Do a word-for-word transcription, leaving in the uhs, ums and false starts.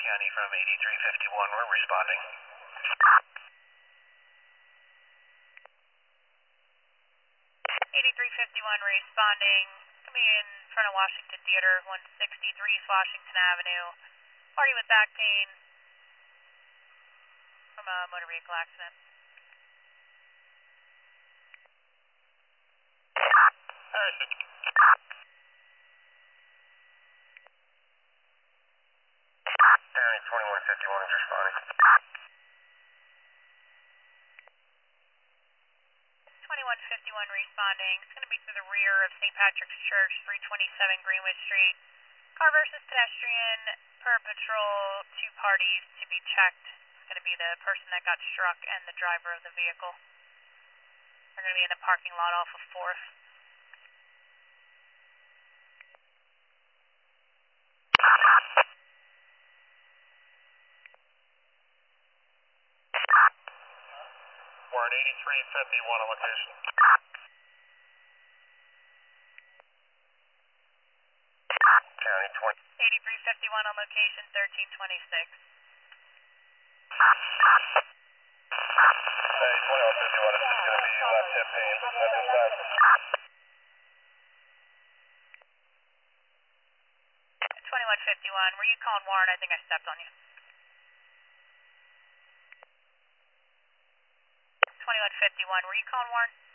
County from eighty-three fifty-one, we're responding. eighty-three fifty-one responding, coming in front of Washington Theater, one sixty-three East Washington Avenue. Party with back pain from a motor vehicle accident. Harrison. County twenty-one fifty-one is responding. twenty-one fifty-one responding. It's going to be through the rear of Saint Patrick's Church, three twenty-seven Greenwood Street. Car versus pedestrian per patrol, two parties to be checked. It's going to be the person that got struck and the driver of the vehicle. They're going to be in the parking lot off of fourth. We're at eighty-three fifty-one on location. County twenty. eighty-three fifty-one on location, thirteen twenty-six. Hey, twenty-one fifty-one, it's just going to be left hip pain. That's just that. twenty-one fifty-one, were you calling Warren? I think I stepped on you. twenty-one fifty-one, were you calling Warren?